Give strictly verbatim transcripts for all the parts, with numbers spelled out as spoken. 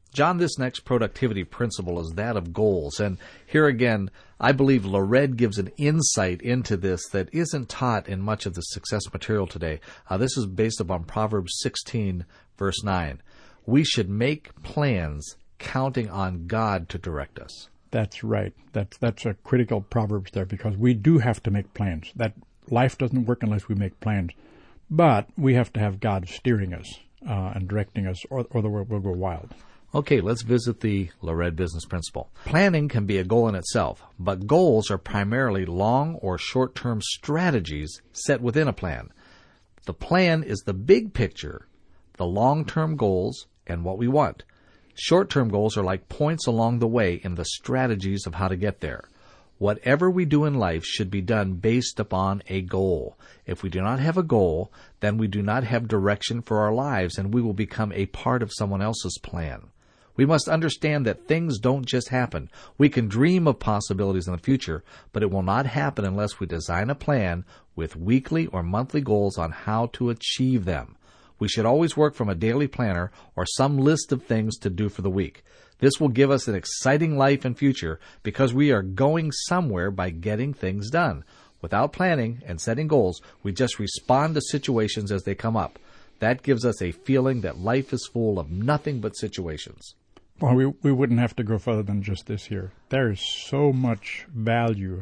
John, this next productivity principle is that of goals. And here again, I believe Lored gives an insight into this that isn't taught in much of the success material today. Uh, this is based upon Proverbs sixteen, verse nine. We should make plans counting on God to direct us. That's right. That's that's a critical Proverbs there, because we do have to make plans. That life doesn't work unless we make plans. But we have to have God steering us uh, and directing us, or, or the world will go wild. Okay, let's visit the Lored business principle. Planning can be a goal in itself, but goals are primarily long or short-term strategies set within a plan. The plan is the big picture, the long-term goals, and what we want. Short-term goals are like points along the way in the strategies of how to get there. Whatever we do in life should be done based upon a goal. If we do not have a goal, then we do not have direction for our lives, and we will become a part of someone else's plan. We must understand that things don't just happen. We can dream of possibilities in the future, but it will not happen unless we design a plan with weekly or monthly goals on how to achieve them. We should always work from a daily planner or some list of things to do for the week. This will give us an exciting life and future because we are going somewhere by getting things done. Without planning and setting goals, we just respond to situations as they come up. That gives us a feeling that life is full of nothing but situations. Well, we we wouldn't have to go further than just this here. There is so much value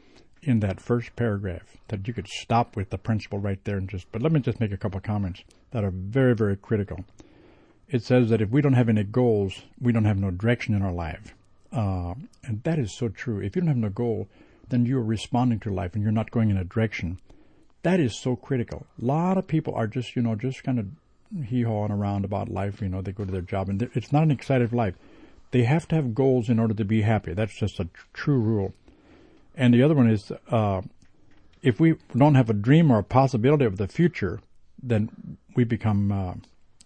in that first paragraph that you could stop with the principle right there and just, but let me just make a couple of comments that are very, very critical. It says that if we don't have any goals, we don't have no direction in our life. Uh, and that is so true. If you don't have no goal, then you're responding to life and you're not going in a direction. That is so critical. A lot of people are just, you know, just kind of hee-hawing around about life. You know, they go to their job and it's not an exciting life. They have to have goals in order to be happy. That's just a tr- true rule. And the other one is, uh, if we don't have a dream or a possibility of the future, then we become uh,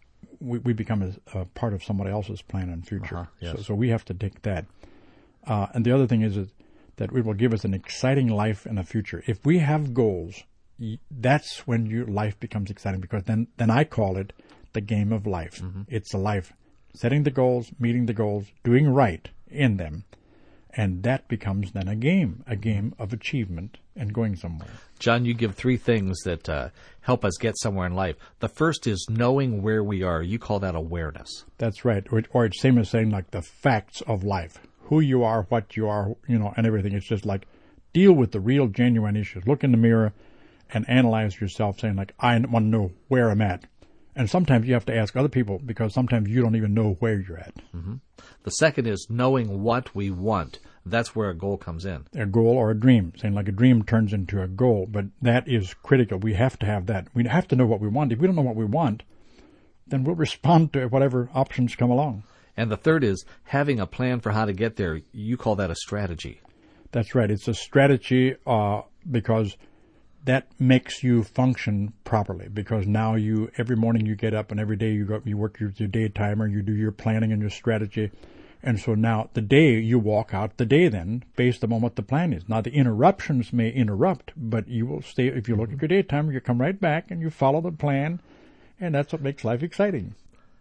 we, we become a, a part of somebody else's plan and future. Uh-huh, yes. So, so we have to take that. Uh, and the other thing is, is that it will give us an exciting life in the future. If we have goals, that's when your life becomes exciting, because then, then I call it the game of life. Mm-hmm. It's a life. Setting the goals, meeting the goals, doing right in them. And that becomes then a game, a game of achievement and going somewhere. John, you give three things that uh, help us get somewhere in life. The first is knowing where we are. You call that awareness. That's right. Or, or it's same as saying like the facts of life. Who you are, what you are, you know, and everything. It's just like deal with the real, genuine issues. Look in the mirror and analyze yourself, saying like, I want to know where I'm at. And sometimes you have to ask other people because sometimes you don't even know where you're at. Mm-hmm. The second is knowing what we want. That's where a goal comes in. A goal or a dream. Saying like a dream turns into a goal, but that is critical. We have to have that. We have to know what we want. If we don't know what we want, then we'll respond to whatever options come along. And the third is having a plan for how to get there. You call that a strategy. That's right. It's a strategy uh, because that makes you function properly, because now you, every morning you get up and every day you go, you work your, your day timer, you do your planning and your strategy. And so now the day you walk out the day then based upon what the plan is. Now the interruptions may interrupt, but you will stay, if you look at your day timer, you come right back and you follow the plan, and that's what makes life exciting.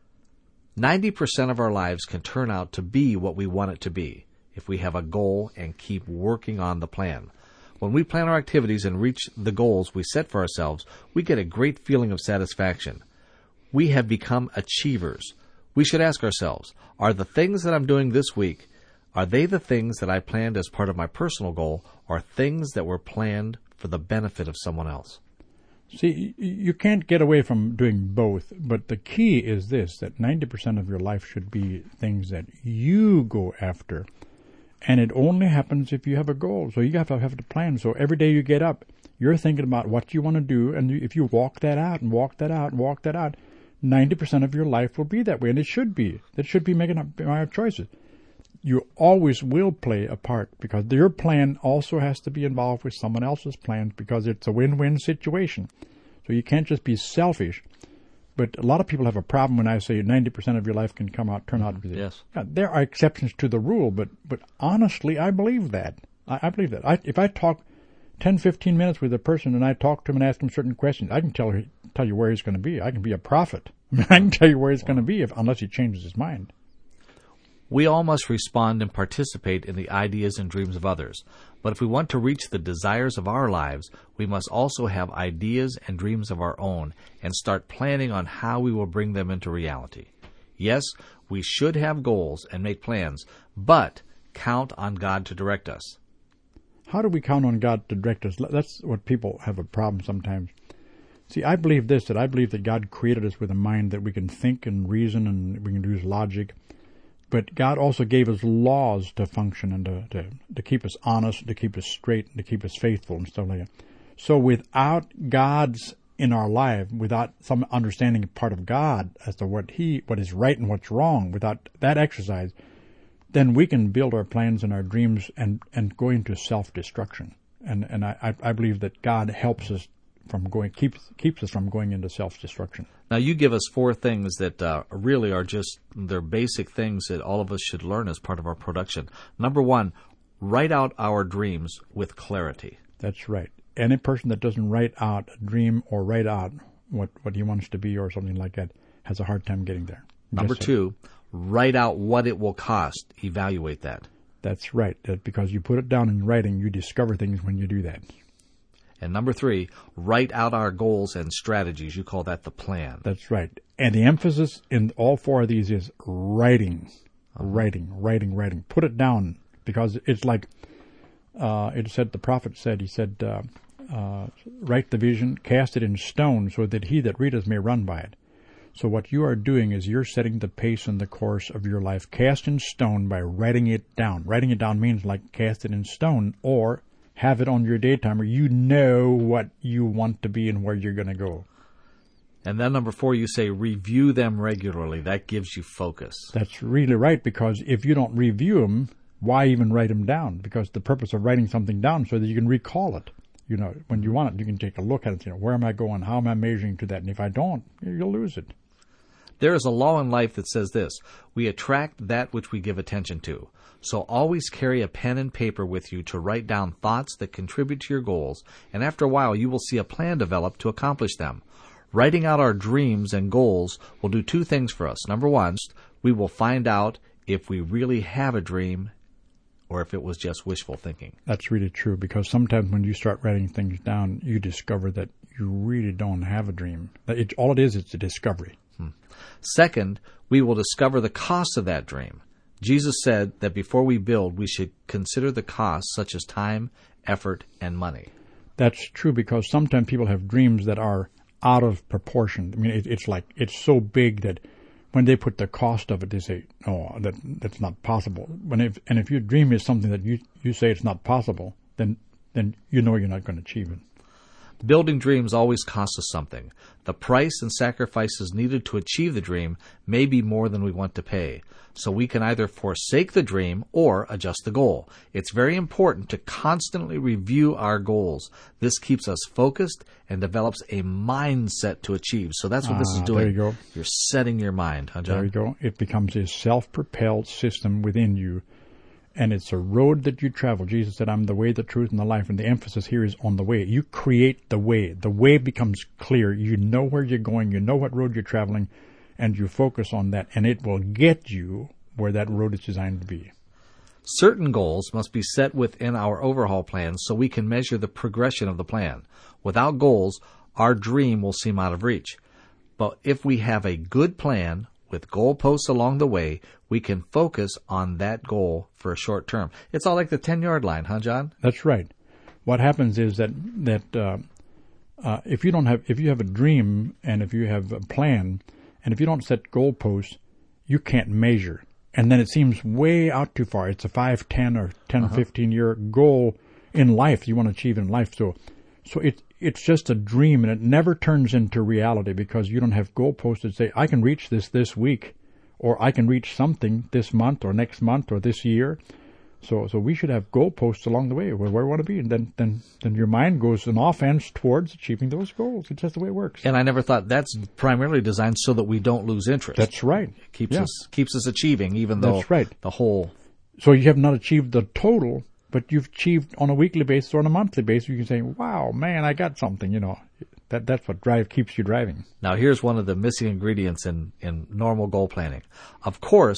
ninety percent of our lives can turn out to be what we want it to be if we have a goal and keep working on the plan. When we plan our activities and reach the goals we set for ourselves, we get a great feeling of satisfaction. We have become achievers. We should ask ourselves, are the things that I'm doing this week, are they the things that I planned as part of my personal goal, or things that were planned for the benefit of someone else? See, you can't get away from doing both, but the key is this, that ninety percent of your life should be things that you go after. And it only happens if you have a goal. So you have to have the plan. So every day you get up, you're thinking about what you want to do. And if you walk that out and walk that out and walk that out, ninety percent of your life will be that way. And it should be. That should be making up our choices. You always will play a part, because your plan also has to be involved with someone else's plans, because it's a win-win situation. So you can't just be selfish. But a lot of people have a problem when I say ninety percent of your life can come out, turn out. With it. Yes. Yeah, there are exceptions to the rule, but, but honestly, I believe that. I, I believe that. I, if I talk ten, fifteen minutes with a person and I talk to him and ask him certain questions, I can tell her, tell you where he's going to be. I can be a prophet. I can tell you where he's going to be if, unless he changes his mind. We all must respond and participate in the ideas and dreams of others. But if we want to reach the desires of our lives, we must also have ideas and dreams of our own and start planning on how we will bring them into reality. Yes, we should have goals and make plans, but count on God to direct us. How do we count on God to direct us? That's what people have a problem sometimes. See, I believe this, that I believe that God created us with a mind that we can think and reason and we can use logic. But God also gave us laws to function and to, to, to keep us honest, to keep us straight, and to keep us faithful and stuff like that. So without God's in our life, without some understanding part of God as to what He, what is right and what's wrong, without that exercise, then we can build our plans and our dreams and, and go into self-destruction. And and I, I believe that God helps us from going, keeps keeps us from going into self-destruction. Now, you give us four things that uh, really are just, they're basic things that all of us should learn as part of our production. Number one, write out our dreams with clarity. That's right. Any person that doesn't write out a dream or write out what, what he wants to be or something like that has a hard time getting there. Number Just two, write out what it will cost. Evaluate that. That's right. That because you put it down in writing, you discover things when you do that. And number three, write out our goals and strategies. You call that the plan. That's right. And the emphasis in all four of these is writing, uh-huh. writing, writing, writing. Put it down because it's like uh, it said. The prophet said. He said, uh, uh, "Write the vision, cast it in stone, so that he that readeth may run by it." So what you are doing is you're setting the pace and the course of your life, cast in stone by writing it down. Writing it down means like cast it in stone or have it on your day timer. You know what you want to be and where you're going to go. And then number four, you say review them regularly. That gives you focus. That's really right, because if you don't review them, why even write them down? Because the purpose of writing something down so that you can recall it. You know, when you want it, you can take a look at it. You know, where am I going? How am I measuring to that? And if I don't, you'll lose it. There is a law in life that says this: we attract that which we give attention to. So always carry a pen and paper with you to write down thoughts that contribute to your goals, and after a while you will see a plan develop to accomplish them. Writing out our dreams and goals will do two things for us. Number one, we will find out if we really have a dream or if it was just wishful thinking. That's really true, because sometimes when you start writing things down, you discover that you really don't have a dream. It, all it is is a discovery. Hmm. Second, we will discover the cost of that dream. Jesus said that before we build, we should consider the costs such as time, effort, and money. That's true, because sometimes people have dreams that are out of proportion. I mean, it, it's like, it's so big that when they put the cost of it, they say, "Oh, that that's not possible." When if and if your dream is something that you you say it's not possible, then then you know you're not going to achieve it. Building dreams always costs us something. The price and sacrifices needed to achieve the dream may be more than we want to pay. So we can either forsake the dream or adjust the goal. It's very important to constantly review our goals. This keeps us focused and develops a mindset to achieve. So that's what this Ah, is doing. there you go. You're setting your mind, huh, John? There you go. It becomes a self-propelled system within you, and it's a road that you travel. Jesus said, "I'm the way, the truth, and the life," and the emphasis here is on the way. You create the way. The way becomes clear. You know where you're going. You know what road you're traveling, and you focus on that, and it will get you where that road is designed to be. Certain goals must be set within our overhaul plan so we can measure the progression of the plan. Without goals, our dream will seem out of reach. But if we have a good plan with goalposts along the way, we can focus on that goal for a short term. It's all like the ten-yard line, huh, John? That's right. What happens is that that uh, uh, if you don't have, if you have a dream and if you have a plan, and if you don't set goalposts, you can't measure. And then it seems way out too far. It's a five, ten, or ten, uh-huh. fifteen-year goal in life you want to achieve in life. So so it, it's just a dream, and it never turns into reality because you don't have goalposts that say, I can reach this this week, or I can reach something this month or next month or this year. So so we should have goalposts along the way where, where we want to be, and then, then, then your mind goes in offense towards achieving those goals. It's just the way it works. And I never thought that's primarily designed so that we don't lose interest. That's right. It keeps yeah. us keeps us achieving, even though that's right. the whole. So you have not achieved the total, but you've achieved on a weekly basis or on a monthly basis. You can say, "Wow, man, I got something." You know, that that's what drive keeps you driving. Now, here's one of the missing ingredients in in normal goal planning. Of course,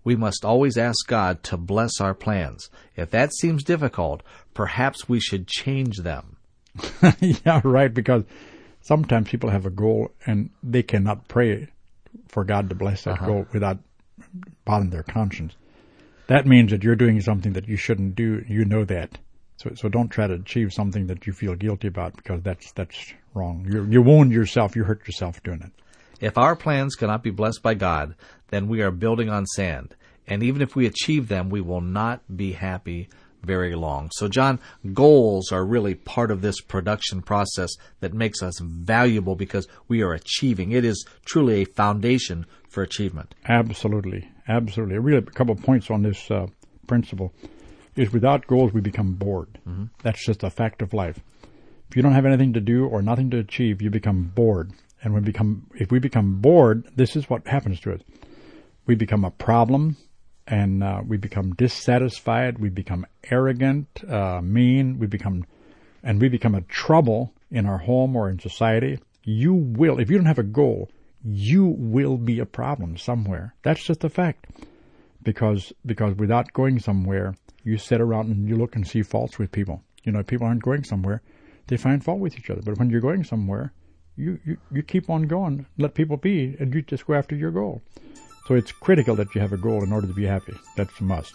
We must always ask God to bless our plans. If that seems difficult, perhaps we should change them. Yeah, right, because sometimes people have a goal and they cannot pray for God to bless that Uh-huh. goal without bothering their conscience. That means that you're doing something that you shouldn't do. You know that. So so don't try to achieve something that you feel guilty about, because that's that's wrong. You you wound yourself. You hurt yourself doing it. If our plans cannot be blessed by God, then we are building on sand. And even if we achieve them, we will not be happy very long. So, John, goals are really part of this production process that makes us valuable because we are achieving. It is truly a foundation for achievement. Absolutely. Absolutely. Really, a couple of points on this uh, principle is without goals, we become bored. Mm-hmm. That's just a fact of life. If you don't have anything to do or nothing to achieve, you become bored. And we become, if we become bored, this is what happens to us. We become a problem, and uh, we become dissatisfied. We become arrogant, uh, mean. We become, and we become a trouble in our home or in society. You will, if you don't have a goal, you will be a problem somewhere. That's just a fact. Because because without going somewhere, you sit around and you look and see faults with people. You know, if people aren't going somewhere, they find fault with each other. But when you're going somewhere, you, you, you keep on going, let people be, and you just go after your goal. So it's critical that you have a goal in order to be happy. That's a must.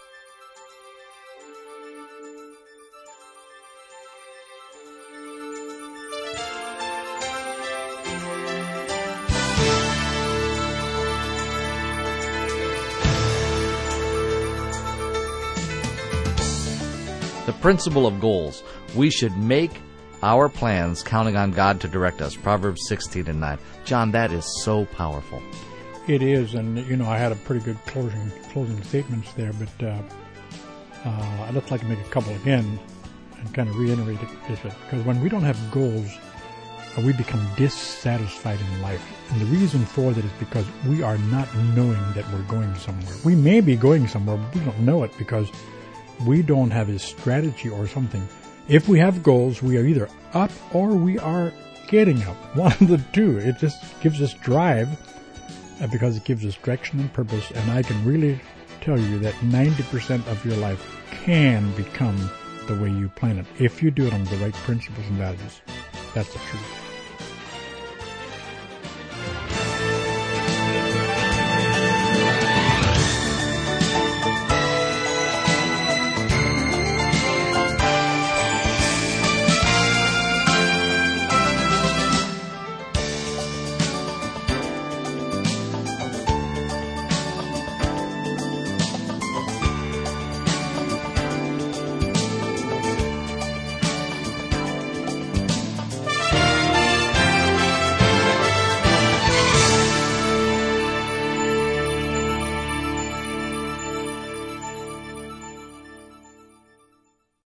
The principle of goals. We should make our plans counting on God to direct us. Proverbs sixteen and nine. John, that is so powerful. It is, and you know, I had a pretty good closing closing statements there, but uh, uh, I'd just like to make a couple again and kind of reiterate it, because when we don't have goals, uh, we become dissatisfied in life. And the reason for that is because we are not knowing that we're going somewhere. We may be going somewhere, but we don't know it because we don't have a strategy or something. If we have goals, we are either up or we are getting up. One of the two. It just gives us drive uh, because it gives us direction and purpose. And I can really tell you that ninety percent of your life can become the way you plan it if you do it on the right principles and values. That's the truth.